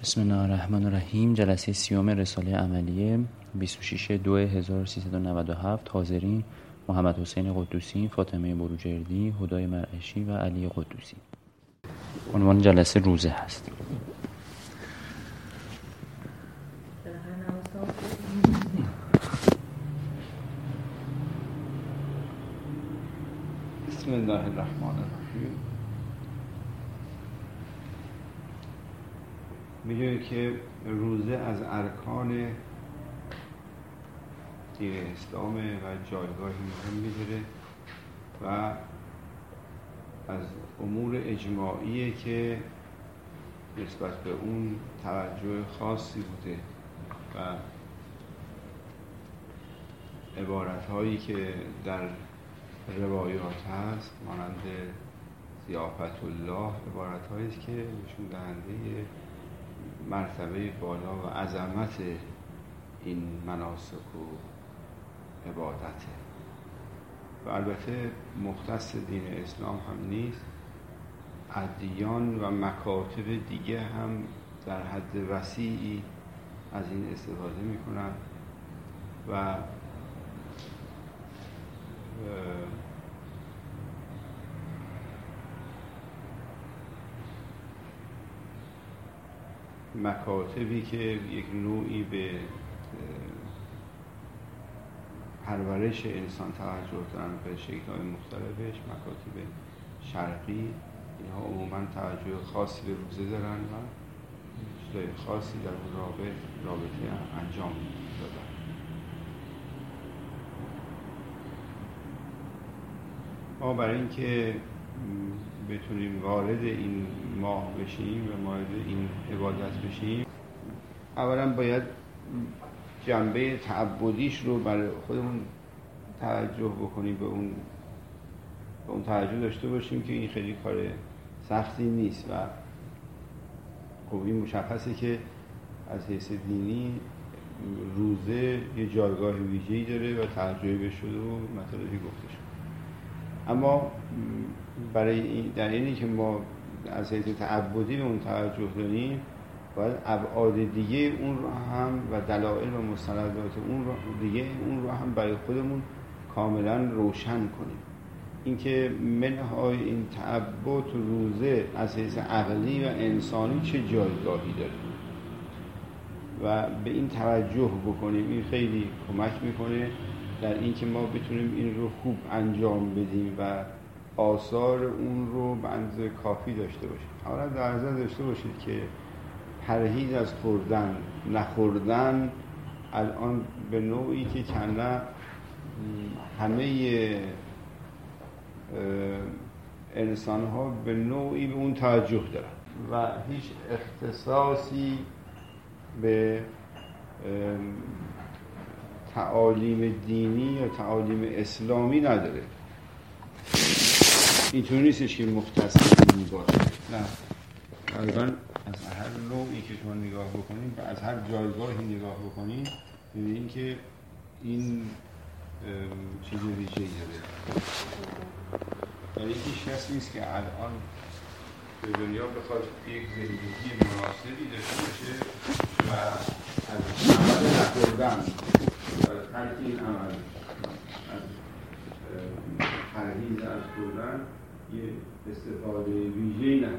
بسم الله الرحمن الرحیم. جلسه سیوم رساله عملیه 26/2/1397. حاضرین: محمد حسین قدوسی، فاطمه بروجردی، هدای مرعشی و علی قدوسی. عنوان جلسه روزه هست. بسم الله الرحمن الرحیم. می‌دونید که روزه از ارکان دین اسلام و جایگاهی مهمی داره و از امور اجماعیه که نسبت به اون توجه خاصی بوده و عبارت‌هایی که در روایات هست مانند ضیافت الله عبارت‌هایی است که نشون دهنده مرتبه بالا و عظمت این مناسک و عبادته و البته مختص دین اسلام هم نیست. ادیان و مکاتب دیگه هم در حد وسیعی از این استفاده میکنن و مکاتبی که یک نوعی به پرورش انسان توجه دارن به شکل‌های مختلفش، مکاتب شرقی، اینها عموماً توجه خاصی به روزه دارن و چیزای خاصی در اون رابطه انجام دادن. ما برای اینکه بتونیم وارد این ماه بشیم و وارد این عبادت بشیم، اولا باید جنبه تعبدیش رو برای خودمون توجه بکنیم، به اون توجه داشته باشیم که این خیلی کار سختی نیست و خب این مشخصه که از حیث دینی روزه یه جایگاه ویژه‌ای داره و توجهی بهش شده و مطالبی گفته شده. اما در اینی که ما از حیث تعبدی به اون توجه داریم، باید ابعاد دیگه اون رو هم و دلایل و مستندات اون رو هم برای خودمون کاملا روشن کنیم. اینکه منهای این تعبد روزه از حیث عقلی و انسانی چه جایگاهی داره و به این توجه بکنیم، این خیلی کمک میکنه در اینکه ما بتونیم این رو خوب انجام بدیم و آثار اون رو به اندازه کافی داشته باشیم. حالا در نظر داشته باشید که پرهیز از نخوردن الان به نوعی که کنه همه انسان ها به نوعی به اون توجه دارن و هیچ اختصاصی به تعالیم دینی یا تعالیم اسلامی نداره. اینطور نیستش که مختص دینی باشه، نه، غالباً از هر نوعی که شما نگاه بکنید و از هر جایگاهی نگاه بکنید ببینید که این چیز ویژه‌ای داره. یعنی هیچ کس نیست که الان به دنیا بخواد یک زندگی مناسبی داشته باشه و از عمل نخوردن و ترک این عمل، از پرهیز از خوردن یه استفاده ویژه‌ای نداره.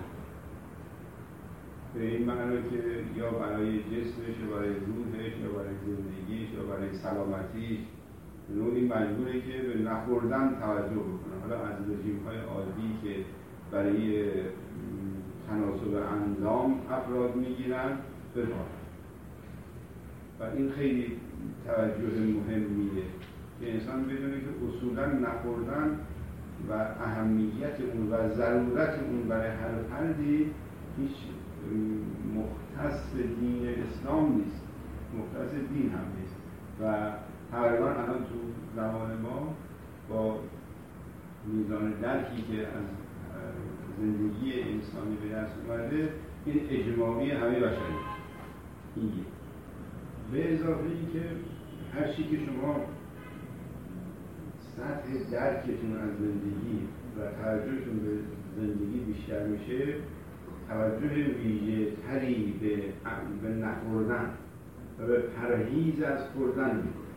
به این معنی که یا برای جسمش یا برای روحش یا برای زندگیش یا برای سلامتیش نوعی مجبوره که به نخوردن توجه بکنه. حالا از رژیم‌های عادی که برای تناسب اندام افراد میگیرن بپاره و این خیلی توجه مهمیه که انسان بدونه که اصولاً نخوردن و اهمیت اون و ضرورت اون برای هر فردی هیچ مختص دین اسلام نیست، مختص دین هم نیست و تقریبا الان تو زمان ما با میزان درکی که از زندگی انسانی به دست اومده، این اجماعی همه بشری اینه. به اضافه این که هر چی که شما سطح درکتون از زندگی و توجهتون به زندگی بیشتر میشه، توجه ویژه تری به نخوردن و به پرهیز از خوردن میکنه.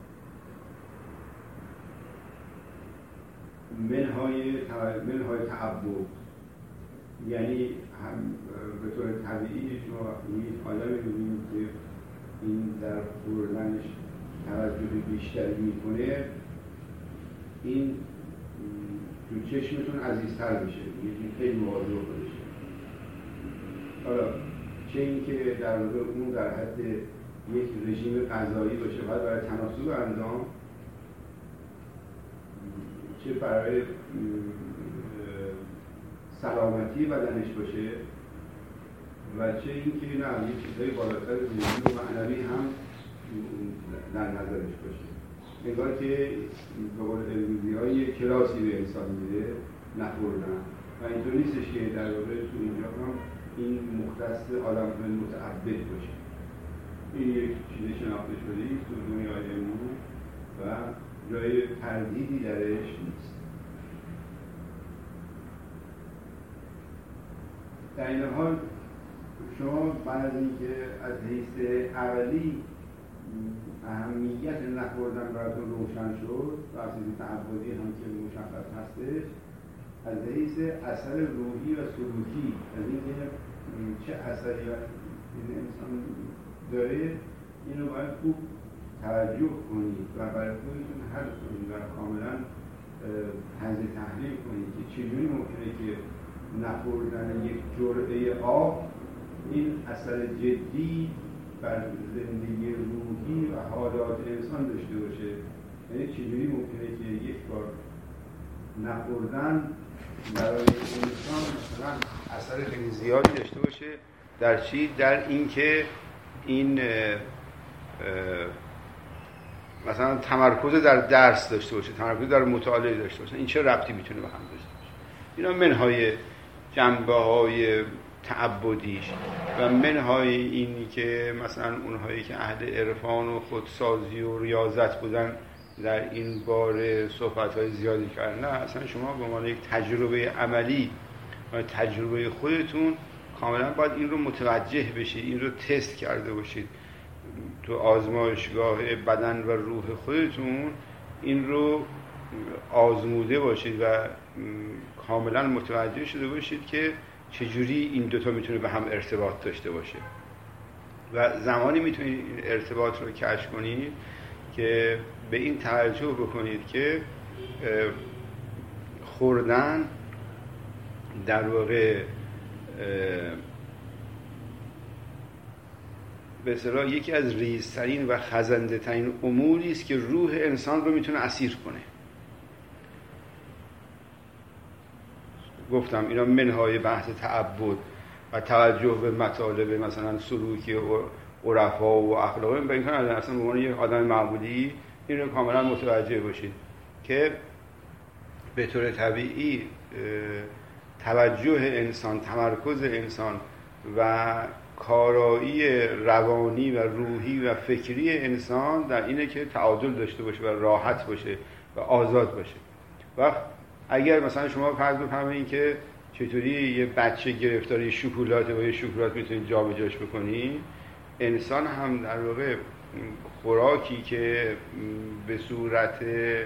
منهای تعبد، یعنی به طور طبیعی شما وقتی آدمی ببینید که این در خوردنش توجه بیشتری میکنه، این تو چشمتون عزیزتر بشه، یعنی خیلی مواظب خودشه. حالا چه اینکه در واقع اون در حد یک رژیم غذایی باشه باید برای تناسب اندام، چه برای سلامتی بدنش باشه و چه اینکه نه یه چیزای بالاتر ذهنی و معنوی هم در نظرش باشه. انگار که به قول علمی‌های کلاسی به انسان میده نخوردن و اینطور نیستش که در واقع تو اینجا هم این مختص آدم متعبد باشه. این یک چیز شناخته شده است تو دنیای علمی و جای تردیدی درش نیست. در این حال شما بعد از اینکه از حیث عقلی اهمیت نخوردن براتون روشن شد و از حیث تعبدی هم که مشخص هستش، از حیث اثر روحی و سلوکی، از اینکه چه اثری این انسان داره، اینو باید خوب توجه کنید و برای خودتون حل کنید و کاملا تجزیه تحلیل کنید که چجوری ممکنه که نخوردن یک جرعه آب این اثر جدی بر زندگی روحی و حالات انسان داشته باشه. یعنی چجوری ممکنه که یک بار نخوردن برای انسان مثلا اثر خیلی زیادی داشته باشه در چی؟ در اینکه این مثلا تمرکز در درس داشته باشه، تمرکز در مطالعه داشته باشه. این چه ربطی میتونه به هم داشته باشه؟ اینا منهای جنبه‌های تعبدیش و منهای اینی که مثلا اونهایی که اهل عرفان و خودسازی و ریاضت بودن در این باره صحبت‌های زیادی کردن. نه، اصلا شما به عنوان یک تجربه عملی و تجربه خودتون کاملا باید این رو متوجه بشید، این رو تست کرده باشید تو آزمایشگاه بدن و روح خودتون، این رو آزموده باشید و کاملا متوجه شده باشید که چجوری این دوتا میتونه به هم ارتباط داشته باشه و زمانی میتونید این ارتباط رو کشف کنید که به این توجه بکنید که خوردن در واقع به اصطلاح یکی از ریزترین و خزنده ترین اموری است که روح انسان رو میتونه اسیر کنه. گفتم اینا منهای بحث تعبد و توجه به مطالب مثلا سلوکی و عرفا و اخلاقی، به این کنه اصلا به عنوان یک آدم معمولی این رو کاملا متوجه باشید که به طور طبیعی توجه انسان، تمرکز انسان و کارایی روانی و روحی و فکری انسان در اینه که تعادل داشته باشه و راحت باشه و آزاد باشه. و اگر مثلا شما فرض بفرمایید که چطوری یه بچه گرفتاری شکلات و یه شکلات میتونید جابجاش بکنید، انسان هم در واقع خوراکی که به صورت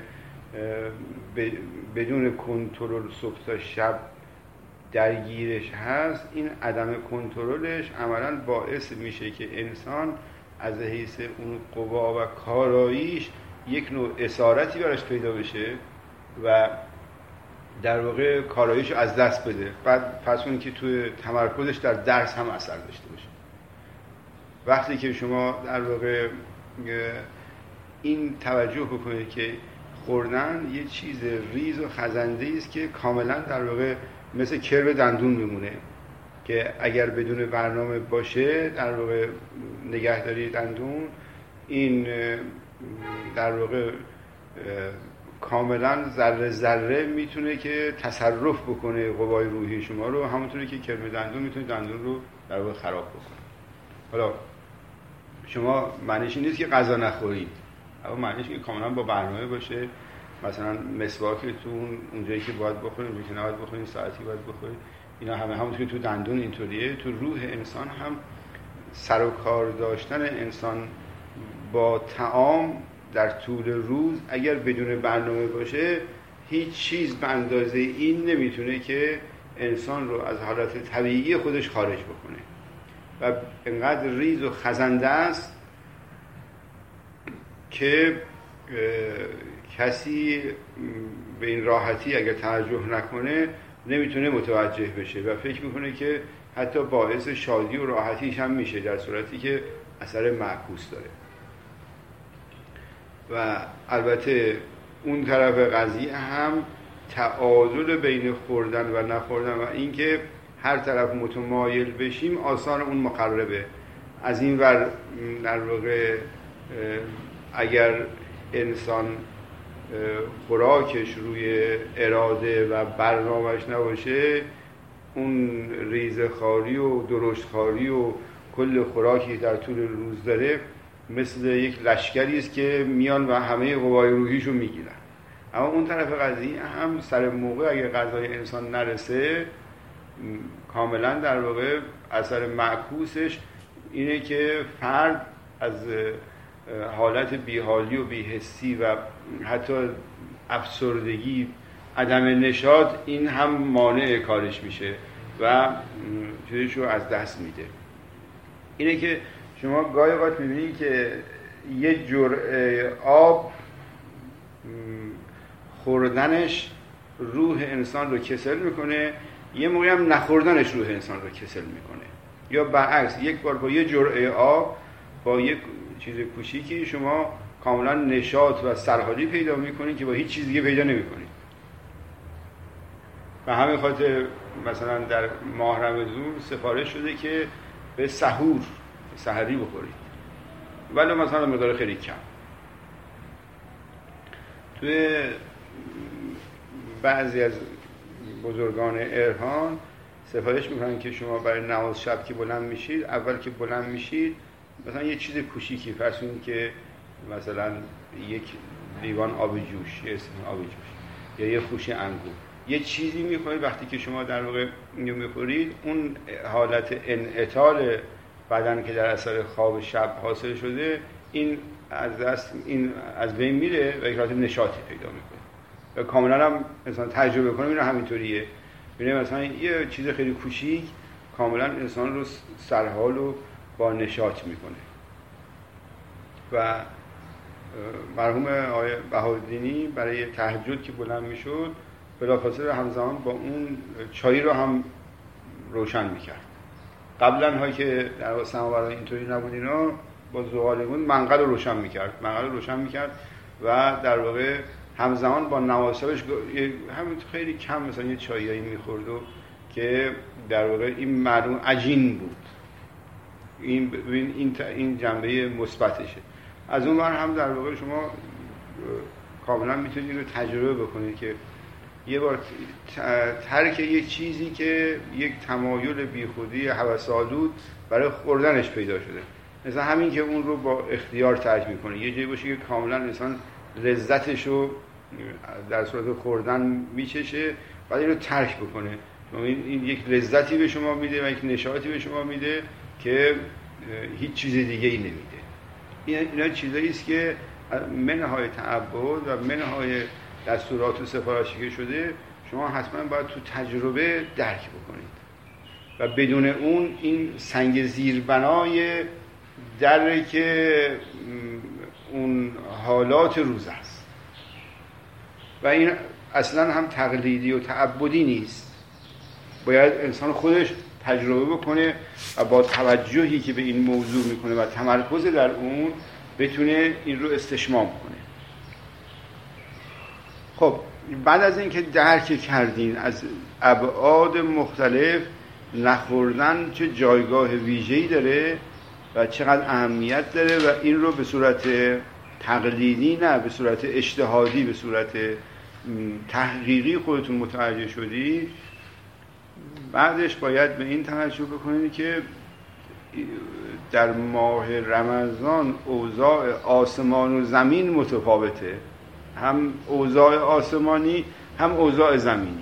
بدون کنترل صبح تا شب درگیرش هست، این عدم کنترلش عملاً باعث میشه که انسان از حیث اون قوا و کاراییش یک نوع اسارتی براش پیدا بشه و در واقع کاراییش از دست بده. بعد پس اون که توی تمرکزش در درس هم اثر داشته باشه. وقتی که شما در واقع این توجه بکنید که خوردن یه چیز ریز و خزنده است که کاملا در واقع مثل کرب دندون میمونه که اگر بدون برنامه باشه در واقع نگهداری دندون، این در واقع کاملا ذره ذره میتونه که تصرف بکنه قوای روحی شما رو، همونطوری که کرم دندون میتونه دندون رو در واقع خراب بکنه. حالا شما معنیش این نیست که غذا نخورید، اما معنیش که کاملا با برنامه باشه. مثلا مسواکتون اونجایی که باید بخورید، اونجایی که نباید بخورید، ساعتی باید بخورید. اینا همونطور که تو دندون اینطوریه، تو روح انسان هم سر و کار داشتن انسان با طعام در طول روز اگر بدون برنامه باشه، هیچ چیز به اندازه این نمیتونه که انسان رو از حالت طبیعی خودش خارج بکنه و انقدر ریز و خزنده است که کسی به این راحتی اگر توجه نکنه نمیتونه متوجه بشه و فکر میکنه که حتی باعث شادی و راحتیش هم میشه، در صورتی که اثر معکوس داره. و البته اون طرف قضیه هم تعادل بین خوردن و نخوردن و اینکه هر طرف متمایل بشیم آثار اون مقربه. از این ور در واقع اگر انسان خوراکش روی اراده و برنامه‌اش نباشه، اون ریزخواری و درشتخواری و کل خوراکی در طول روز داره مثل یک لشکری است که میان و همه قوای روحیشو میگیرن. اما اون طرف قضیه هم سر موقع اگه غذای انسان نرسه، کاملا در واقع اثر معکوسش اینه که فرد از حالت بیحالی و بی‌حسی و حتی افسردگی، عدم نشاط، این هم مانع کارش میشه و چیزشو از دست میده. اینه که شما گاهی اوقات میبینید که یه جرعه آب خوردنش روح انسان رو کسل میکنه، یه موقعی هم نخوردنش روح انسان رو کسل میکنه. یا برعکس، یک بار با یه جرعه آب، با یک چیز کوچیکی شما کاملا نشاط و سرحالی پیدا میکنید که با هیچ چیز دیگه پیدا نمیکنید. و همین خاطر مثلا در ماه رمضان سفارش شده که به سحری بخورید، ولی مثلا مقدار خیلی کم. توی بعضی از بزرگان ارهان سفارش میکنن که شما برای نماز شب که بلند میشید، اول که بلند میشید مثلا یه چیز کوچیکی، فرض کنید که مثلا یک لیوان آب جوش، یه استکان آب جوش یا یه خوشه انگور، یه چیزی میخورید. وقتی که شما در واقع اینو میخورید، اون حالت انعطال بدن که در اثر خواب شب حاصل شده، این از بین میره و یک حالت نشاطی پیدا میکنه. و کاملا هم مثلا تجربه کنیم این همینطوریه. ببینید مثلا یه چیز خیلی کوچیک کاملا انسان رو سرحال و با نشاط میکنه. و مرحوم آقای بهاءالدینی برای تهجد که بلند میشد، بلافاصله همزمان با اون چای رو هم روشن میکرد. قبلا هایی که در سماورها اینطوری نبود، اینا با زغالمون منقل رو روشن میکرد و در واقع همزمان با نماز شبش همین خیلی کم مثلا یه چایایی میخورد و که در واقع این معلوم عجین بود. این جنبه مثبتشه. از اون ور هم در واقع شما کاملا میتونید رو تجربه بکنید که یه بار ترک یک چیزی که یک تمایل بیخودی هوس‌آلود برای خوردنش پیدا شده، مثلا همین که اون رو با اختیار ترک میکنه. یه جایی باشه که کاملا انسان لذتش رو در صورت خوردن میچشه، بعد این رو ترک بکنه. این یک لذتی به شما میده و یک نشاطی به شما میده که هیچ چیز دیگه ای نمیده. اینا چیزایی است که منهای تعبد و منهای دستورات و سفارشی که شده شما حتما باید تو تجربه درک بکنید و بدون اون این سنگ زیربنای در که اون حالات روز است و این اصلا هم تقلیدی و تعبدی نیست. باید انسان خودش تجربه بکنه و با توجهی که به این موضوع میکنه و تمرکز در اون بتونه این رو استشمام کنه. خب بعد از اینکه درک کردین از ابعاد مختلف نخوردن چه جایگاه ویژه‌ای داره و چقدر اهمیت داره و این رو به صورت تقلیدی نه به صورت اجتهادی به صورت تحقیقی خودتون متوجه شدی، بعدش باید به این توجه بکنید که در ماه رمضان اوضاع آسمان و زمین متفاوته، هم اوضاع آسمانی هم اوضاع زمینی.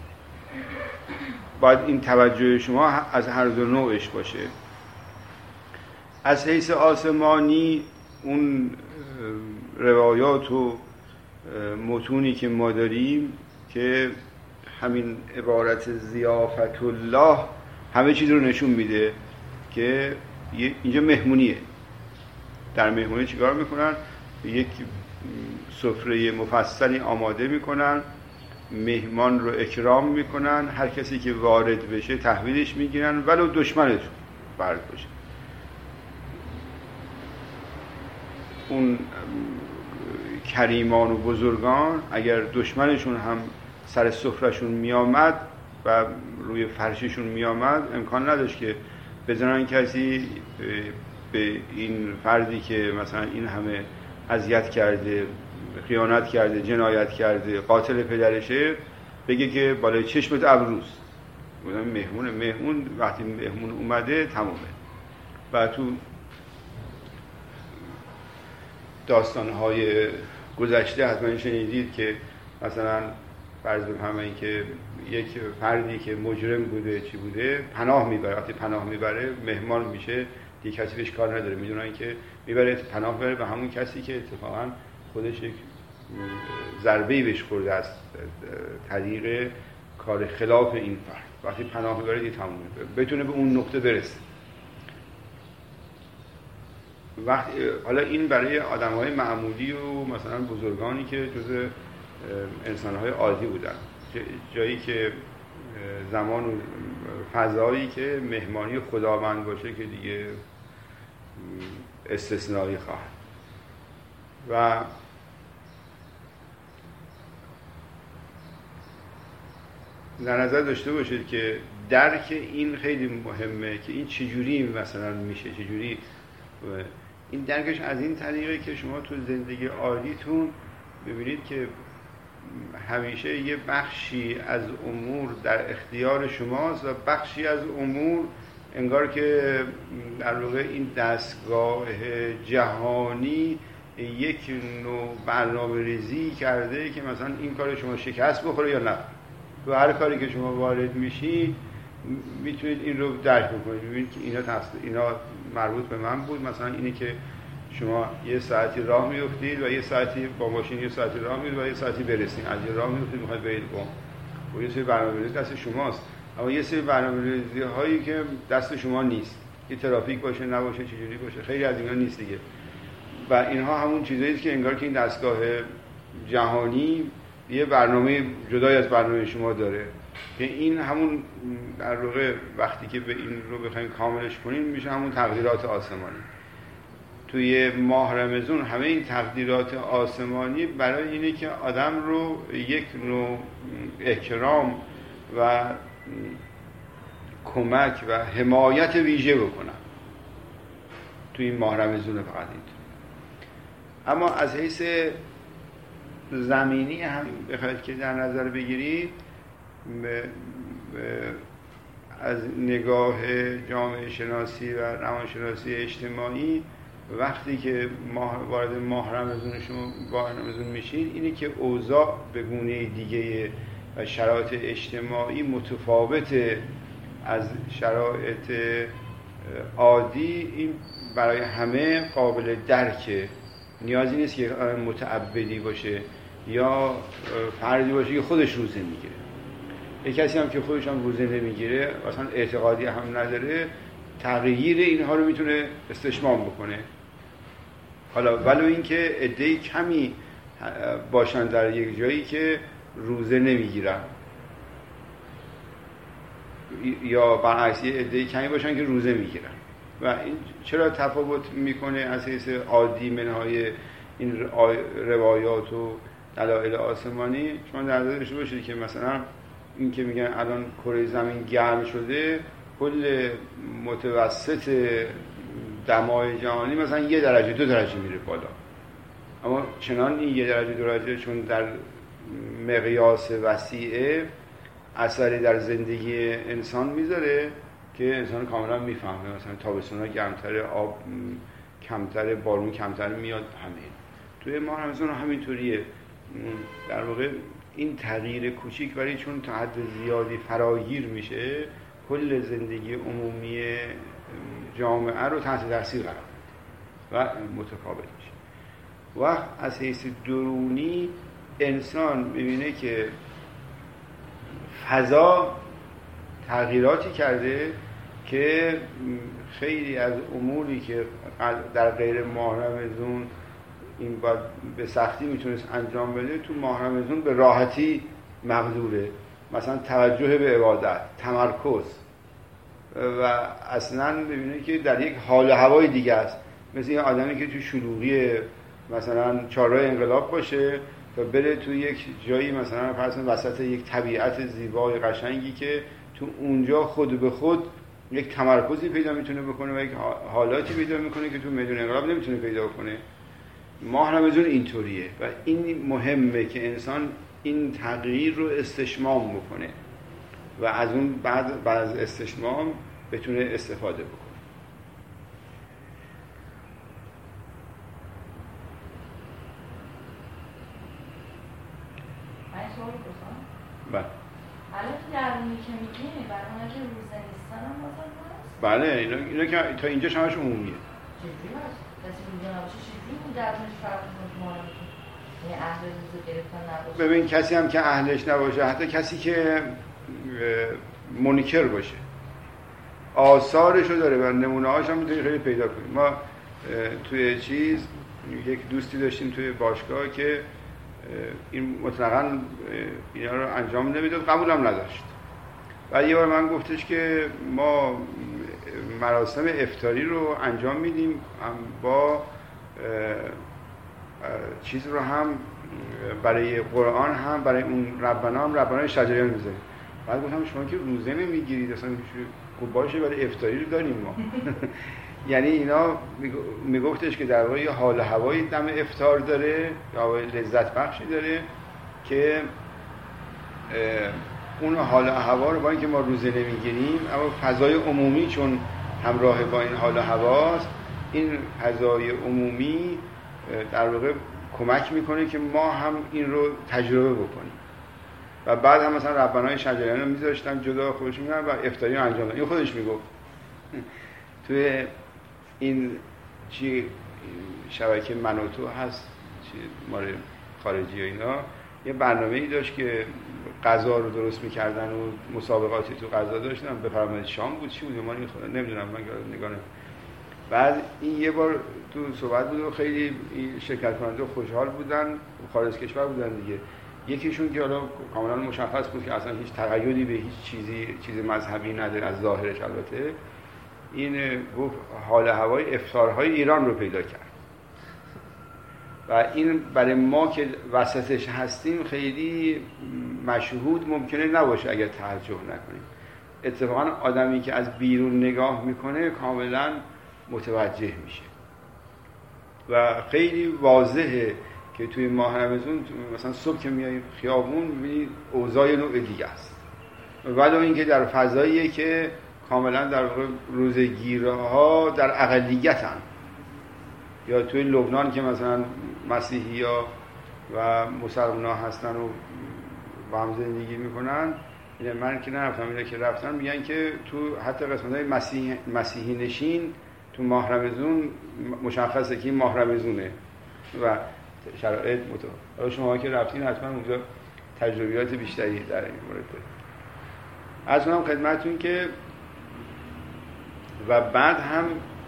باید این توجه شما از هر دو نوعش باشه. از حیث آسمانی اون روایات و متونی که ما داریم که همین عبارت ضیافت الله همه چیز رو نشون میده که اینجا مهمونیه. در مهمونی چیکار میکنن؟ یک سفره مفصلی آماده میکنن، مهمان رو اکرام میکنن، هر کسی که وارد بشه تحویلش میگیرن ولو دشمنش وارد بشه. اون کریمان و بزرگان اگر دشمنشون هم سر سفرهشون میامد و روی فرششون میامد، امکان نداشت که بزنن کسی به این فردی که مثلا این همه اذیت کرده، خیانت کرده، جنایت کرده، قاتل پدرشه، بگه که بالای چشمت ابروست. مهمون وقتی مهمون اومده تمومه. و تو داستان‌های گذشته حتما شنیدید که مثلا فرض بفرمایید که یک فردی که مجرم بوده چی بوده پناه میبره. وقتی پناه میبره مهمان میشه، دیگه کسی بهش کار نداره، میدونن که میبره پناه بره به همون کسی که اتفاقا خودش یک ضربه‌ای بهش خورده است طریق کار خلاف این فرد. وقتی پناه میبره دیگه تمومه، بتونه به اون نقطه برسه. حالا این برای آدم‌های معمولی و مثلا بزرگانی که جزء انسان‌های عادی بودن، جایی که زمان و فضایی که مهمانی خداوند باشه که دیگه استثنایی خواهد. و در نظر داشته باشید که درک این خیلی مهمه که این چجوری مثلا میشه، چجوری این درکش از این طریقه که شما تو زندگی عادیتون ببینید که همیشه یه بخشی از امور در اختیار شماست و بخشی از امور انگار که در واقع این دستگاه جهانی یک نوع برنامه ریزی کرده که مثلا این کار شما شکست بخوره یا نه. تو هر کاری که شما وارد میشید میتونید این رو درک بکنید، ببینید که اینا مربوط به من بود. مثلا اینه که شما یه ساعتی راه میافتید و یه ساعتی با ماشین یه ساعتی راه میرید و یه ساعتی برسید. از یه راه میافتید میخواید برید قم، و یه سری برنامه‌ریزی دست شماست، اما یه سری برنامه‌ریزی هایی که دست شما نیست، که ترافیک باشه نباشه چجوری باشه، خیلی از اینا نیست دیگه. و اینها همون چیزایی است که انگار که این دستگاه جهانی یه برنامه جدای از برنامه شما داره که این همون در واقع وقتی که به این رو بخوایم کاملش کنیم میشه همون تقدیرات آسمانی. توی ماه رمضان همه این تقدیرات آسمانی برای اینه که آدم رو یک نوع اکرام و کمک و حمایت ویژه بکنن توی این ماه رمضان. فقط این. اما از حیث زمینی هم بخواید که در نظر بگیرید، از نگاه جامعه شناسی و روانشناسی اجتماعی، وقتی که وارد ماه رمضان میشین اینه که اوضاع به گونه دیگه و شرایط اجتماعی متفاوت از شرایط عادی. این برای همه قابل درکه. نیازی نیست که متعبدی باشه یا فردی باشه که خودش روزه میگیره. یک کسی هم که خودش هم روزه نمیگیره، اصلا اعتقادی هم نداره، تغییر اینها رو میتونه استشمام بکنه. حالا ولو اینکه عده کمی باشن در یک جایی که روزه نمیگیرن، یا برعکس عده کمی باشن که روزه میگیرن. و این چرا تفاوت میکنه از حیث عادی منهای این روایات و دلایل آسمانی؟ شما در نظر داشته باشید که مثلا این که میگن الان کره زمین گرم شده، کل متوسط دمای جهانی مثلا 1 درجه 2 درجه میره بالا، اما چنان این 1 درجه 2 درجه چون در مقیاس وسیعه اثری در زندگی انسان میذاره که انسان کاملا میفهمه. مثلا تابستون‌ها گرمتره، آب کمتره، بارون کمتر میاد. همین توی ماه رمضان همینطوریه. در واقع این تغییر کوچیک ولی چون تا حد زیادی فراگیر میشه، کل زندگی عمومی جامعه رو تحت تاثیر قرار بده و متفاوت میشه. و از حیث درونی انسان میبینه که فضا تغییراتی کرده که خیلی از اموری که در غیر ماه رمضان این باید به سختی میتونست انجام بده، تو ماه رمضان به راحتی مقدوره. مثلا توجه به عبادت، تمرکز، و اصلا ببینه که در یک حال و هوای دیگه است. مثل این آدمی که تو شلوغی مثلا چهارراه انقلاب باشه و بره تو یک جایی مثلا فرض وسط یک طبیعت زیبای قشنگی که تو اونجا خود به خود یک تمرکزی پیدا میتونه بکنه و یک حالاتی پیدا میکنه که تو میدون انقلاب نمیتونه پیدا کنه. ماه رمضان اینطوریه و این مهمه که انسان این تغییر رو استشمام بکنه و از اون بعد از استشمام بتونه استفاده بکنه. بله. الان تو درونی که میگی برای که روزه نیستن هم بازم هست؟ بله اینا که تا اینجا همش عمومیه. چجوری هست؟ کسی روزه نباشه چجوری اون درونش فرق میکنه ما رو؟ یعنی اهل روزه گرفتن نباشه؟ ببین کسی هم که اهلش نباشه، حتی کسی که منکر باشه، آثارشو داره و نمونه‌هاش هم میتونی خیلی پیدا کنی. ما توی یک دوستی داشتیم توی باشگاه که این مطلقاً اینا رو انجام نمیداد، قبولم نداشت. و یه بار من گفتش که ما مراسم افطاری رو انجام میدیم با چیز رو هم برای قرآن هم برای اون ربنا هم ربنای شجریان میذاریم. بعد گفتم شما که روزه نمیگیرید اصلا خوب باشه برای افطاری رو داریم ما. یعنی اینا میگفتش که در واقع حال و هوای دم افطار داره یا لذت بخشی داره که اون حال و هوا رو با اینکه ما روزه نمیگیریم اما فضای عمومی چون همراه با این حال و هواست، این فضای عمومی در واقع کمک میکنه که ما هم این رو تجربه بکنیم. و بعد هم مثلا ربنای شجریان رو میذاشتن جدا خودش میگن و افطاری رو انجام دادن. این خودش میگفت توی این شبکه من و تو هست مال خارجی و اینا، یه برنامه‌ای داشت که غذا رو درست می‌کردن و مسابقاتی تو غذا داشتن. بفرمایید شام بود چی بود ما نمیدونم، من نگاه. بعد این یه بار تو صحبت بود و خیلی شرکت کننده خوشحال بودن، خارج کشور بودن دیگه. یکیشون که حالا کاملا مشخص بود که اصلا هیچ تقیدی به هیچ چیز مذهبی نداره از ظاهرش، البته این گفت حال هوای افطارهای ایران رو پیدا کرد و این برای ما که وسطش هستیم خیلی مشهود ممکنه نباشه اگر توجه نکنیم. اتفاقا آدمی که از بیرون نگاه میکنه کاملا متوجه میشه و خیلی واضحه که توی ماه رمضان مثلا صبح که میای خیابون میبینی اوضاع نوع دیگه است، ولی اینکه در فضاییه که کاملا در واقع روزگیرها در اقلیتن. یا توی لبنان که مثلا مسیحی‌ها و مسلمان‌ها هستن و با هم زندگی میکنن، من که نرفتم، اینا که رفتن میگن که تو حتی قسمت‌های مسیحی نشین تو ماه رمضان مشخصه که این ماه رمضانه و شرایط متفاوته. شما که رفتین حتما اونجا تجربیات بیشتری در این مورد دارید. از اونم خدمتتون که و بعد هم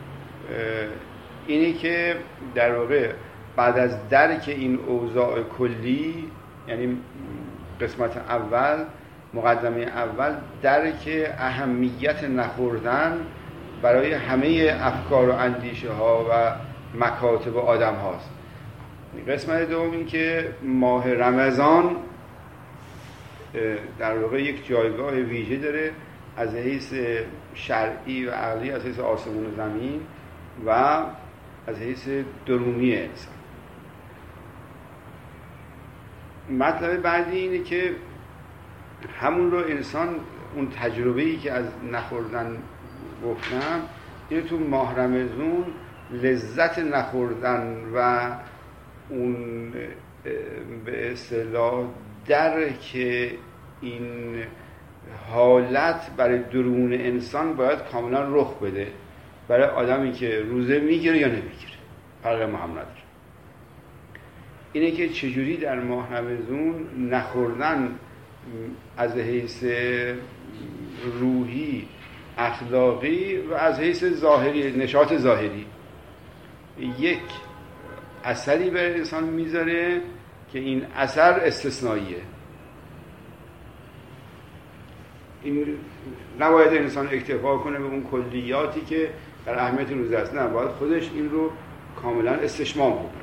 اینی که در واقع بعد از درک این اوضاع کلی، یعنی قسمت اول، مقدمه اول، درک اهمیت نخوردن برای همه افکار و اندیشه ها و مکاتب آدم هاست. قسمت دوم این که ماه رمضان در واقع یک جایگاه ویژه داره از حیث شرعی و عقلی، از حیث آسمون و زمین و از حیث درونی انسان. مطلب بعدی اینه که همون رو انسان اون تجربه‌ای که از نخوردن گفتم، اینه تو ماه رمضان لذت نخوردن و اون به اصطلاح درک این حالت برای درون انسان باید کاملا رخ بده برای آدمی که روزه میگیره یا نمیگیره، فرق مهم نداره. اینه که چجوری در ماه رمضان نخوردن از حیث روحی، اخلاقی و از حیث ظاهری، نشاط ظاهری، یک اثری بر انسان میذاره که این اثر استثنائیه. این نباید انسان اکتفا کنه به اون کلیاتی که در اهمیت روزه است، نه، باید خودش این رو کاملا استشمام بکنه.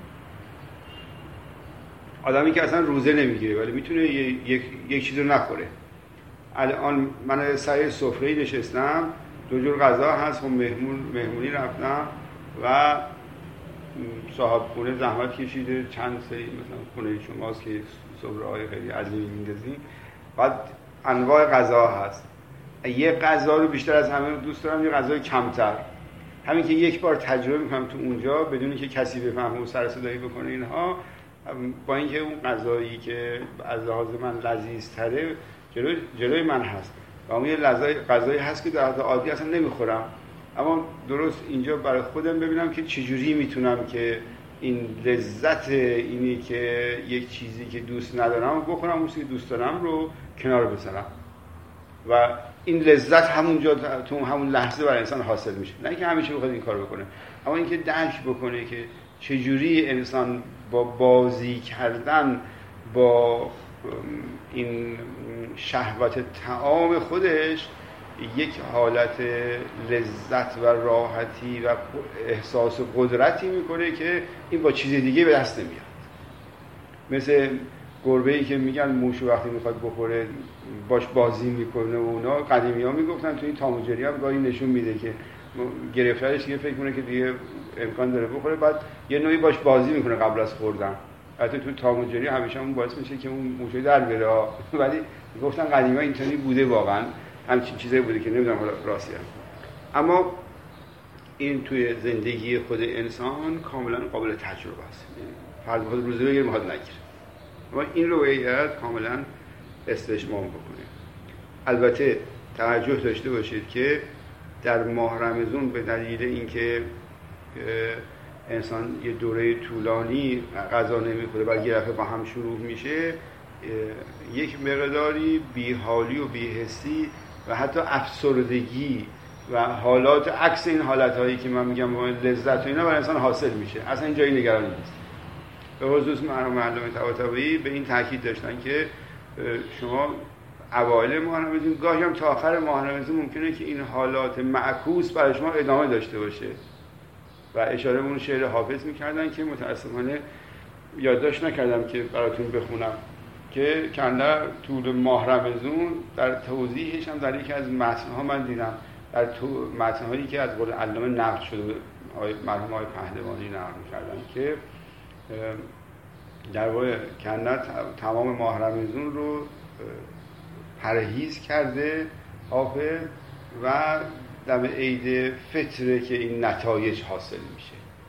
آدمی که اصلا روزه نمیگیره ولی میتونه یک چیز رو نخوره. الان من سر سفره نشستم، 2 جور غذا هست، خب مهمونی رفتم و صاحب خونه زحمت کشیده چند سری، مثلا خونه شماست که سفره‌های خیلی عظیمی میندازیم، بعد انواع غذا هست. یه غذا رو بیشتر از همه دوست دارم، یه غذای کمتر. همین که یک بار تجربه میکنم تو اونجا بدون که کسی بفهمه و سر صدایی بکنه اینها، با اینکه اون غذایی که از لحاظ من لذیذتره جلوی من هست و اون یه غذایی هست که در حالت عادی اصلا نمیخورم، اما درست اینجا برای خودم ببینم که چجوری میتونم که این لذت اینی که یک چیزی که دوست ندارم بخورم، اون چیزی که دوست دارم رو کنار بذارم و این لذت همونجا تو همون لحظه برای انسان حاصل میشه. نه اینکه همیشه بخواد این کار بکنه، اما اینکه درک بکنه که چجوری انسان با بازی کردن با این شهوت طعام خودش یک حالت لذت و راحتی و احساس قدرتی میکنه که این با چیز دیگه به دست نمیاد. مثل گربه‌ای که میگن موشو وقتی میخواد بخوره باش بازی میکنه و اونا، قدیمی‌ها میگفتن تو این تام و جری هم گاهی نشون میده که گرفتارش دیگه فکر کنه که دیگه امکان داره بخوره، بعد یه نوعی باش بازی میکنه قبل از خوردن. البته تو تام و جری همیشه اون باعث میشه که اون موشه در بره، ولی گفتن قدیما اینطوری بوده، واقعا همچین چیزایی بوده که نمیدونم راستی هم. اما این توی زندگی خود انسان کاملا قابل تجربه است. فرض بخواد روزه بگیره میخواد نگیره، اما این رو باید کاملا استشمام بکنه. البته توجه داشته باشید که در ماه رمضان به دلیل اینکه انسان یه دوره طولانی غذا نمیخوره بلکه یه دفعه با هم شروع میشه، یک مقداری بیحالی و بی‌حسی و حتی افسردگی و حالات عکس این حالت‌هایی که من میگم لذت و اینا برای انسان حاصل میشه. اصلا این جایی نگرانی نیست. به خصوص مرحوم علامه طباطبایی به این تاکید داشتن که شما اوایل ماه رمضان، گاهی هم تا آخر ماه رمضان ممکنه که این حالات معکوس برای شما ادامه داشته باشه و اشاره به اون شعر حافظ میکردن که متاسفانه یادداشت نکردم که براتون بخونم، که کنده طول ماه رمضان در توضیحش هم در یکی از متن‌ها من دیدم، در متن‌هایی که از قول علامه نقل شده، مرحوم آقای پهلوانی نقل میکردن که در واقع کنده تمام ماه رمضان رو پرهیز کرده حافظ و در عید فطره که این نتایج حاصل میشه.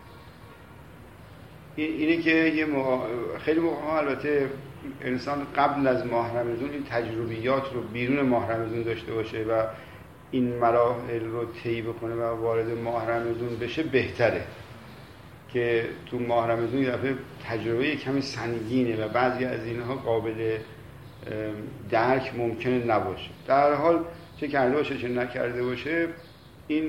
اینه که خیلی موقع‌ها البته انسان قبل از ماه رمضان این تجربیات رو بیرون ماه رمضان داشته باشه و این مراحل رو طی بکنه و وارد ماه رمضان بشه بهتره، که تو ماه رمضان یه دفعه تجربه کمی سنگینه و بعضی از اینها قابل درک ممکنه نباشه. در حال چه کرده باشه چه نکرده باشه، این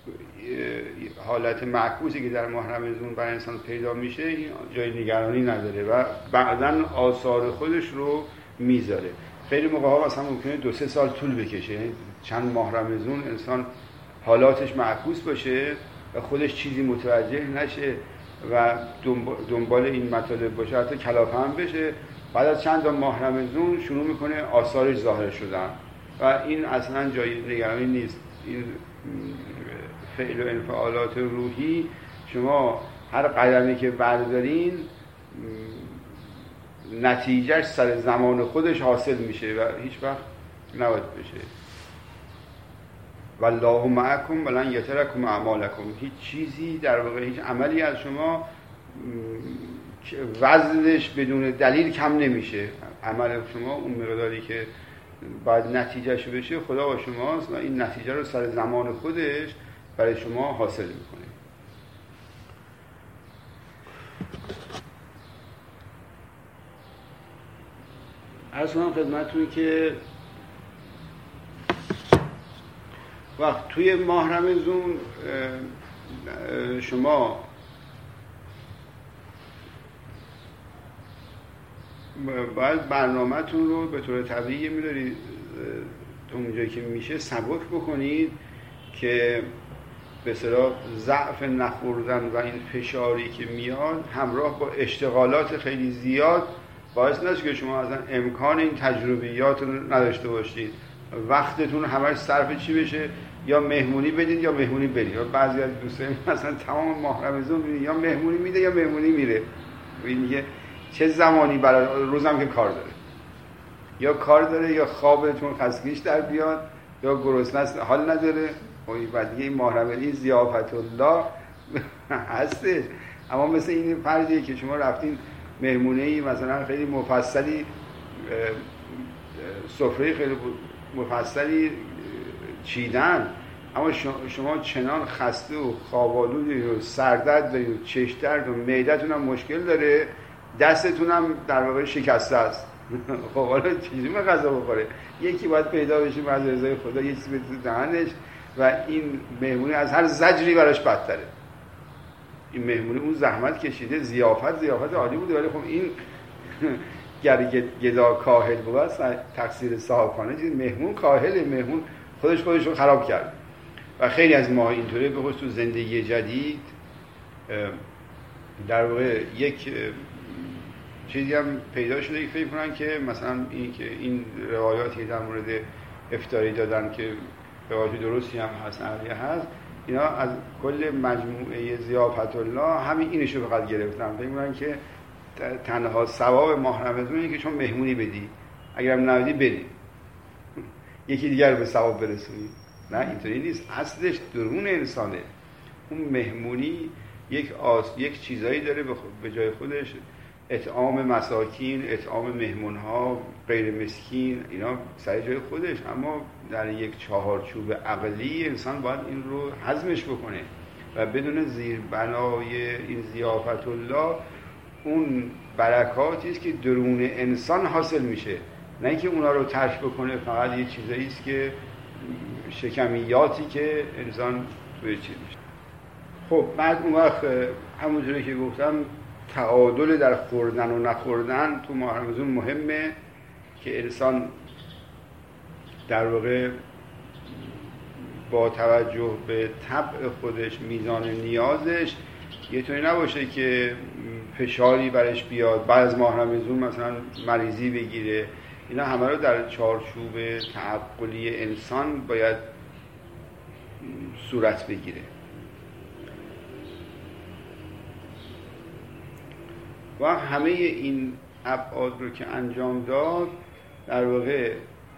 حالت معکوسی که در ماه رمضان برای انسان پیدا میشه این جای نگرانی نداره و بعداً آثار خودش رو میذاره. خیلی موقع‌ها مثلا ممکنه 2-3 سال طول بکشه، چند ماه رمضان انسان حالاتش معکوس باشه و خودش چیزی متوجه نشه و دنبال این مطالب باشه، حتی کلافه هم بشه، بعد از چند ماه رمضان شروع میکنه آثارش ظاهر شدن و این اصلا جای نگرانی نیست. این فعل و انفعالات روحی شما هر قدمی که بردارین نتیجهش سر زمان خودش حاصل میشه و هیچ وقت نباید بشه. والله معکم ولن یترکم اعمالکم. هیچ چیزی در واقع، هیچ عملی از شما وزنش بدون دلیل کم نمیشه. عمل شما اون مقداری که باید نتیجهش بشه، خدا با شماست و این نتیجه رو سر زمان خودش برای شما حاصل میکنه. عرض کنم خدمتتون که وقت توی ماه رمضان شما باید برنامه‌تون رو به طور طبیعی می‌دارید تا اونجایی که میشه سبک بکنید که به اصطلاح ضعف نخوردن و این فشاری که میاد همراه با اشتغالات خیلی زیاد باعث نشه که شما اصلا امکان این تجربیات رو نداشته باشید. وقتتون همش صرف چی بشه؟ یا مهمونی بدید یا مهمونی برید. بعضی از دوستان مثلا تمام ماه رمضان یا مهمونی میده یا مهمونی میره. میگه چه زمانی برای روزم که کار داره، یا کار داره یا خوابتون خستگیش در بیاد یا گرسنه است حال نداره. بعد دیگه این ماه رمضان ضیافت الله هستش. اما مثل این فرضیه که شما رفتین مهمونی مثلا خیلی مفصلی، سفره خیلی مفصلی چیدن، اما شما چنان خسته و خواب‌آلود و سردرد دارید و چش درد و معدتون هم مشکل داره، دستتون هم در واقع شکسته است. خب حالا چیزی ما غذا بخوره؟ یکی باید پیدا بشه بعد رضای خدا یه چیزی به دهنش و این مهمونی از هر زجری براش بدتره. این مهمونی اون زحمت کشیده، ضیافت عالی بوده، ولی خب این گر گدا کاهل بود تقصیر صاحبخانه. مهمون کاهله، مهمون خودش رو خراب کرد. و خیلی از ما اینطوره، به خصوص تو زندگی جدید در واقع یک چیزی هم پیدا شده که فکر کنن که مثلا این روایاتی در مورد افطاری دادن که روایات درستی هم هست، عقلی هست، اینا از کل مجموعه ضیافت الله همین اینشو فقط گرفتن. فکر کنن که تنها ثواب ماه رمضان اینه که چون مهمونی بدی، اگرم ندی بدی یکی دیگر به ثواب برسونی. نه اینطوری نیست، اصلش درون انسانه. اون مهمونی یک چیزایی داره به جای خودش، اطعام مساکین، اطعام مهمونها، غیر مسکین، اینا سر جای خودش، اما در یک چهارچوب عقلی انسان باید این رو هضمش بکنه و بدون زیربنای این ضیافت الله اون برکاتی است که درون انسان حاصل میشه، نه اینکه اونا رو ترک بکنه فقط یه چیزایی است که شکمیاتی که انسان توی چیز میشه. خب بعد اون وقت همونجوری که گفتم تعادل در خوردن و نخوردن تو ماه رمضان مهمه که انسان در واقع با توجه به طبع خودش، میزان نیازش، یه طوری نباشه که فشاری برش بیاد بعد از ماه رمضان مثلا مریضی بگیره. اینا همه رو در چارچوب تعقلی انسان باید صورت بگیره. و همه این ابعاد رو که انجام داد در واقع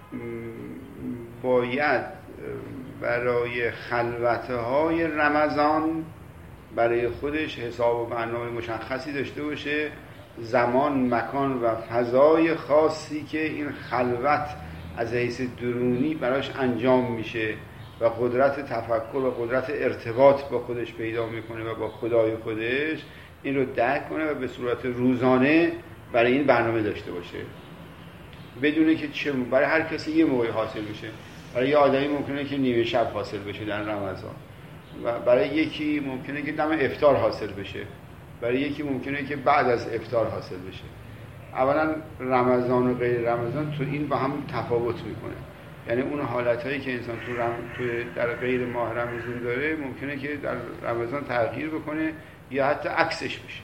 باید برای خلوت‌های رمضان برای خودش حساب و برنامه مشخصی داشته باشه، زمان، مکان و فضای خاصی که این خلوت از حیث درونی براش انجام میشه و قدرت تفکر و قدرت ارتباط با خودش پیدا میکنه و با خدای خودش، این رو درک کنه و به صورت روزانه برای این برنامه داشته باشه، بدونه که برای هر کسی یه موقعی حاصل میشه. برای یه آدمی ممکنه که نیمه شب حاصل بشه در رمضان، و برای یکی ممکنه که دم افطار حاصل بشه، برای یکی ممکنه که بعد از افطار حاصل بشه. اولا رمضان و غیر رمضان تو این با هم تفاوت میکنه، یعنی اون حالتایی که انسان تو در غیر ماه رمضان داره ممکنه که در رمضان تغییر بکنه یا حتی عکسش بشه.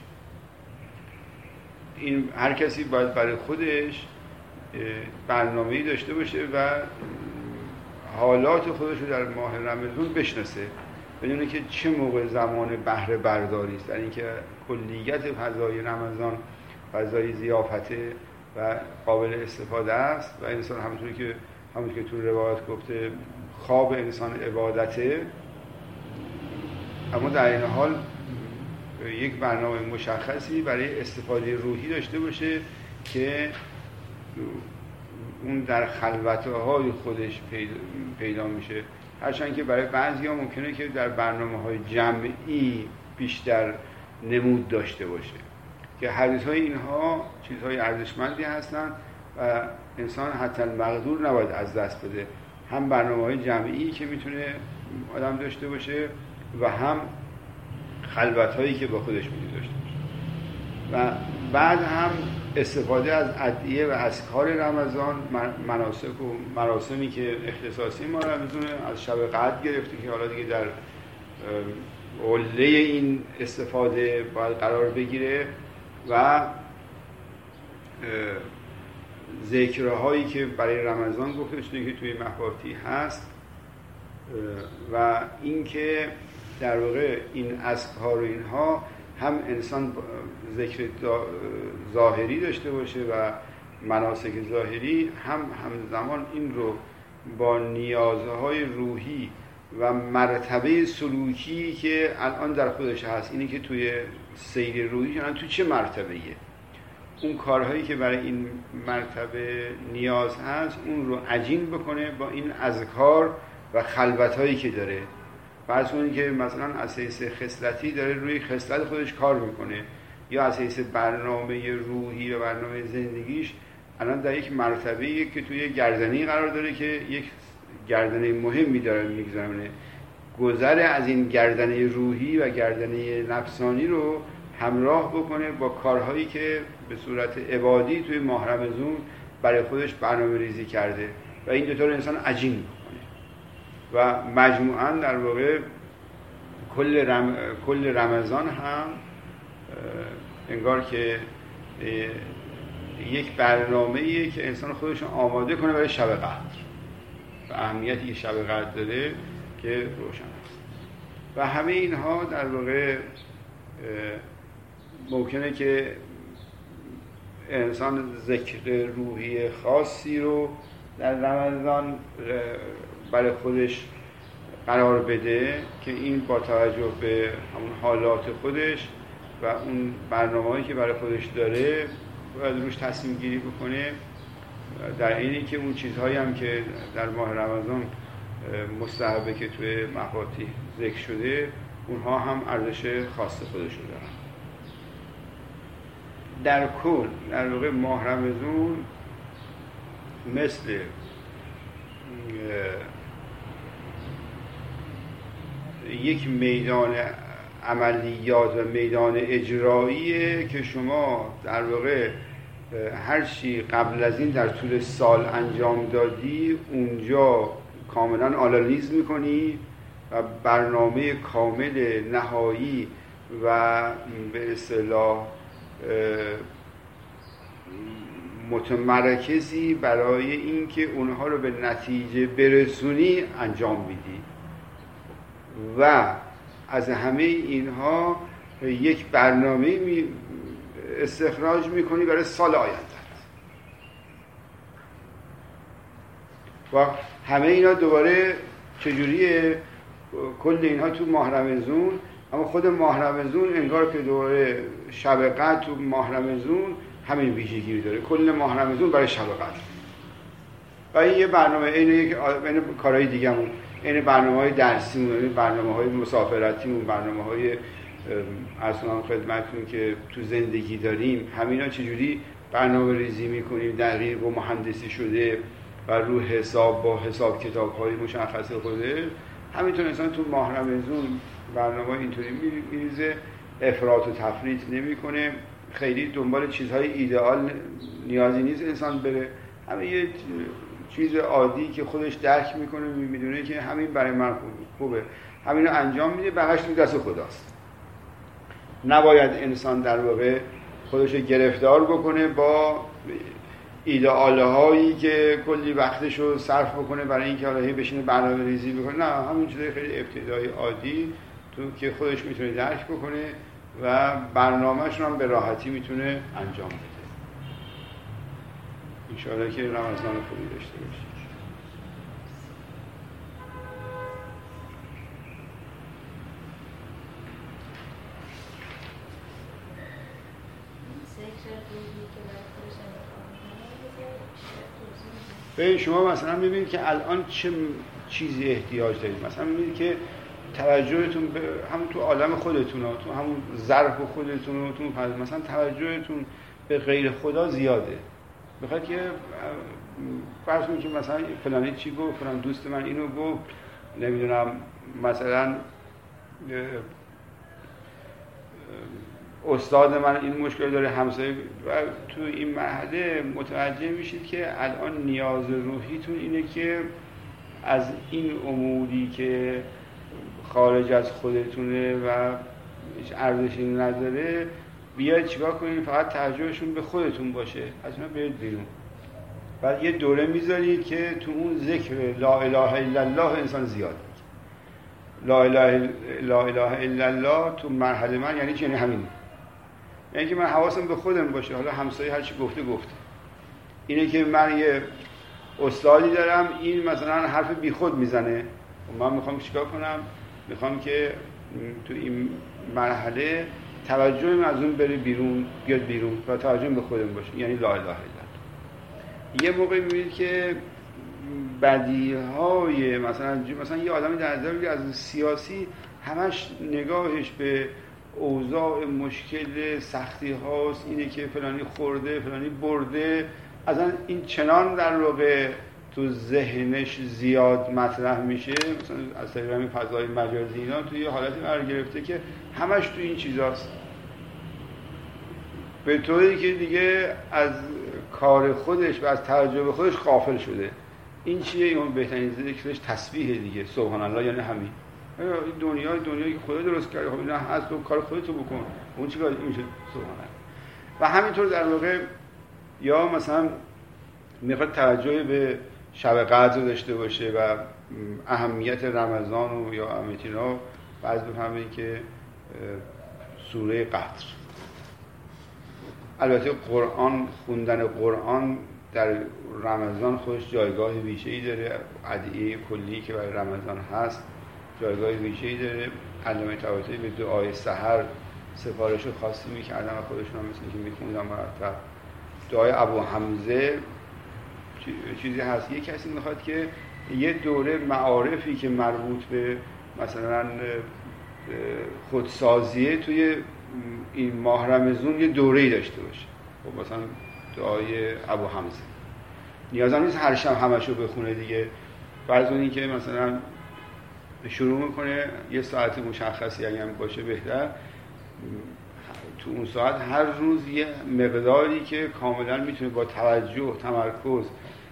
این هر کسی باید برای خودش برنامه‌ای داشته باشه و حالات خودش رو در ماه رمضان بشناسه، بدونه که چه موقع زمان بهره برداری است، در اینکه کلیت فضای رمضان فضای ضیافته و قابل استفاده است و انسان همونطور که تو روایت گفته خواب انسان عبادته، اما در این حال یک برنامه مشخصی برای استفاده روحی داشته باشه که اون در خلوت‌های خودش پیدا میشه. هرچند که برای بعضی‌ها ممکنه که در برنامه‌های جمعی بیشتر نمود داشته باشه که حدیث‌های اینها چیزهای ارزشمندی هستند و انسان حتی مقدور نباید از دست بده، هم برنامه‌های جمعی که میتونه آدم داشته باشه و هم خلوت‌هایی که با خودش میتونه داشته باشه و بعد هم استفاده از ادعیه و اذکار رمضان، مناسک و مراسمی که اختصاصی ما رمضان از شب قدر گرفته که حالا دیگه در قله این استفاده باید قرار بگیره و ذکرهایی که برای رمضان گفته شده که توی محباتی هست و اینکه در واقع این اذکار و اینها هم انسان ذکر ظاهری داشته باشه و مناسک ظاهری، هم همزمان این رو با نیازهای روحی و مرتبه سلوکی که الان در خودش هست، اینی که توی سیر روحی الان تو چه مرتبه‌ایه، اون کارهایی که برای این مرتبه نیاز هست اون رو عجین بکنه با این اذکار و خلوت‌هایی که داره. فرض کنید که مثلا اساس خصلتی داره روی خصلت خودش کار میکنه یا اساس برنامه روحی و برنامه زندگیش الان در یک مرتبه‌ای که توی گردنه‌ای قرار داره که یک گردنه مهمی داره میگذرونه، گذر از این گردنه روحی و گردنه نفسانی رو همراه بکنه با کارهایی که به صورت عبادی توی ماه رمضان برای خودش برنامه ریزی کرده و این دوتا رو انسان عجین میکنه و مجموعاً در واقع کل رمضان هم انگار که یک برنامه‌ایه که انسان خودش آماده کنه برای شب قدر و اهمیتی که شب قدر داره که روشن است و همه اینها در واقع ممکنه که انسان ذکر روحی خاصی رو در رمضان برای خودش قرار بده که این با توجه به همون حالات خودش و اون برنامه‌هایی که برای خودش داره باید روش تصمیم گیری بکنه، در اینی که اون چیزهایی هم که در ماه رمضان مستحبه که توی مفاتیح ذکر شده اونها هم ارزش خاص خودشون دارن. در کل در واقع ماه رمضان مثل یک میدان عملیات و میدان اجراییه که شما در واقع هر چی قبل از این در طول سال انجام دادی اونجا کاملا آنالیز میکنی و برنامه کامل نهایی و به اصطلاح متمرکزی برای اینکه اونها رو به نتیجه برسونی انجام میدی و از همه اینها یک برنامه استخراج میکنی برای سال آینده و همه اینا دوباره چجوریه؟ کل اینها تو ماه رمضان، اما خود ماه رمضان انگار که دوباره شب قدر تو ماه رمضان همین ویژگی داره. کل ماه رمضان برای شب قدر و این یه برنامه این کارهای دیگه همون، این برنامه‌های درسیمون، این برنامه‌های مسافرتیمون، برنامه‌های اصلا خدمتتون که تو زندگی داریم، همینا چجوری برنامه ریزی میکنیم دقیق و مهندسی شده و رو حساب با حساب کتاب‌های مشخص خوده. همینطور انسان تو ماه رمضان برنامه اینطوری میریزه، افراط و تفریط نمیکنه، خیلی دنبال چیزهای ایدئال نیازی نیست انسان بره، همه یه چیز عادی که خودش درک میکنه میدونه که همین برای من خوبه، همین رو انجام میده، بقیش تو دست خداست. نباید انسان در واقع خودش رو گرفتار بکنه با ایدئاله هایی که کلی وقتش رو صرف بکنه برای اینکه حالا بشینه برنامه ریزی بکنه. نه، همین چیزای خیلی ابتدایی عادی تو که خودش میتونه درک بکنه و برنامه‌اش رو هم به راحتی میتونه انجام بده. انشاءالله که رمضان خوبی داشته باشید. شما مثلا ببینید که الان چیزی احتیاج دارید. مثلا می‌بینید که توجهتون به همون تو عالم خودتون ها، تو همون ظرف خودتون، تو مثلا توجهتون به غیر خدا زیاده. بخاطر که فرض کنید که مثلا فلانی چی گفت، فلان دوست من اینو گفت، نمیدونم مثلا استاد من این مشکل داره، همسایه، و تو این مرحله متوجه میشید که الان نیاز روحیتون اینه که از این اموری که خارج از خودتونه و هیچ ارزشی نداره بیاید چیکار کنید؟ فقط توجهشون به خودتون باشه، از اونها برید بیرون. بعد یه دوره میذارید که تو اون ذکر لا اله الا الله انسان زیاد میگه. لا اله الا الله تو مرحله من یعنی چی؟ یعنی همین، یعنی که من حواسم به خودم باشه، حالا همسایه هر چی گفته. اینه که من یه استادی دارم، این مثلا حرف بیخود میزنه و من میخوام چیکار کنم؟ میخوام که تو این مرحله توجهم از اون بره بیرون، بیاد بیرون و توجهم به خودم باشه، یعنی لا اله الا الله. یه موقع میبینید که بدیهای مثلا یه آدمی در نظر بگیر از سیاسی همش نگاهش به اوضاع مشکل سختی هاست، اینه که فلانی خورده فلانی برده، اصلا این چنان در واقع تو ذهنش زیاد مطرح میشه، مثلا از طریق همین فضای مجازی اینا توی یه حالتی قرار گرفته که همش تو این چیزاست، به طوری که دیگه از کار خودش و از توجه به خودش غافل شده. این چیه؟ اون بهترین ذکرش تسبیح دیگه، سبحان الله، یعنی همین دنیایی که خدا درست کرده، خب اینا هست، تو کار خودتو بکن، اون چیکار میشه؟ سبحان الله. و همینطور در واقع یا مثلا میخواد توجه به شب قدر داشته باشه و اهمیت رمضان و یا اهمیت اینا، بعضی بفهمید که سوره قدر، البته قرآن، خوندن قرآن در رمضان خودش جایگاه ویژه‌ای داره، ادعیه کلی که برای رمضان هست جایگاه ویژه‌ای داره. علامه طباطبایی به دعای سحر سفارش خاصی می‌کردن و خودشون هم مثل که می‌خوندن مرتب. دعای ابو حمزه چیزی هست، یک کسی میخواد که یه دوره معارفی که مربوط به مثلا خودسازیه توی این ماه رمضان یه دوره‌ای داشته باشه. خب مثلا دعای ابو حمزه نیاز نیست هر شب همشو بخونه دیگه، بعضی اونی که مثلا شروع میکنه یه ساعت مشخصی اگه هم باشه بهتر، تو اون ساعت هر روز یه مقداری که کاملا میتونه با توجه، تمرکز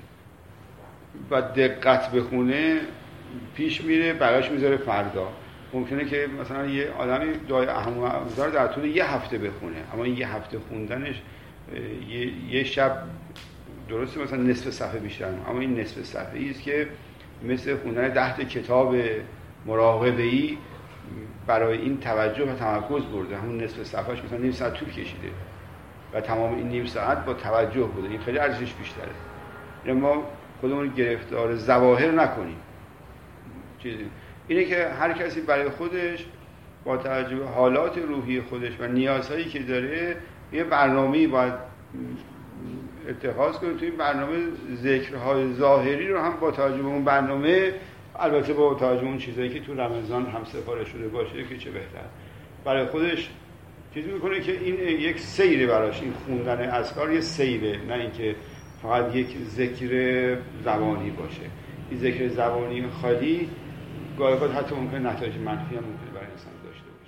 و دقت بخونه پیش میره، بقیش میذاره فردا. ممکنه که مثلا یه آدمی دعای احمد در طول یه هفته بخونه، اما این یه هفته خوندنش یه شب درسته مثلا نصف صفحه بیشتر، اما این نصف صفحه‌ای است که مثل خوندن 10 کتاب مراقبه‌ای برای این توجه و تمرکز برده. همون نصف صفحه‌اش مثلا نیم ساعت طول کشیده و تمام این نیم ساعت با توجه بوده. این خیلی ارزشش بیشتره. یعنی ما خودمون گرفتار ظواهر نکنیم. چیزی اینه که هر کسی برای خودش با توجه به حالات روحی خودش و نیازهایی که داره یه برنامه‌ای باید اتخاذ کنه. تو این برنامه ذکرهای ظاهری رو هم با توجه به اون برنامه، البته با توجه به اون چیزایی که تو رمضان هم سفارش شده باشه که چه بهتر، برای خودش چیزی میکنه که این یک سیره براش، این خوندن اذکار یه سیره، نه اینکه فقط یک ذکر زبانی باشه. این ذکر زبانی خالی گاهی حتی ممکن نتایج منفی هم ممکن برای انسان داشته باشه.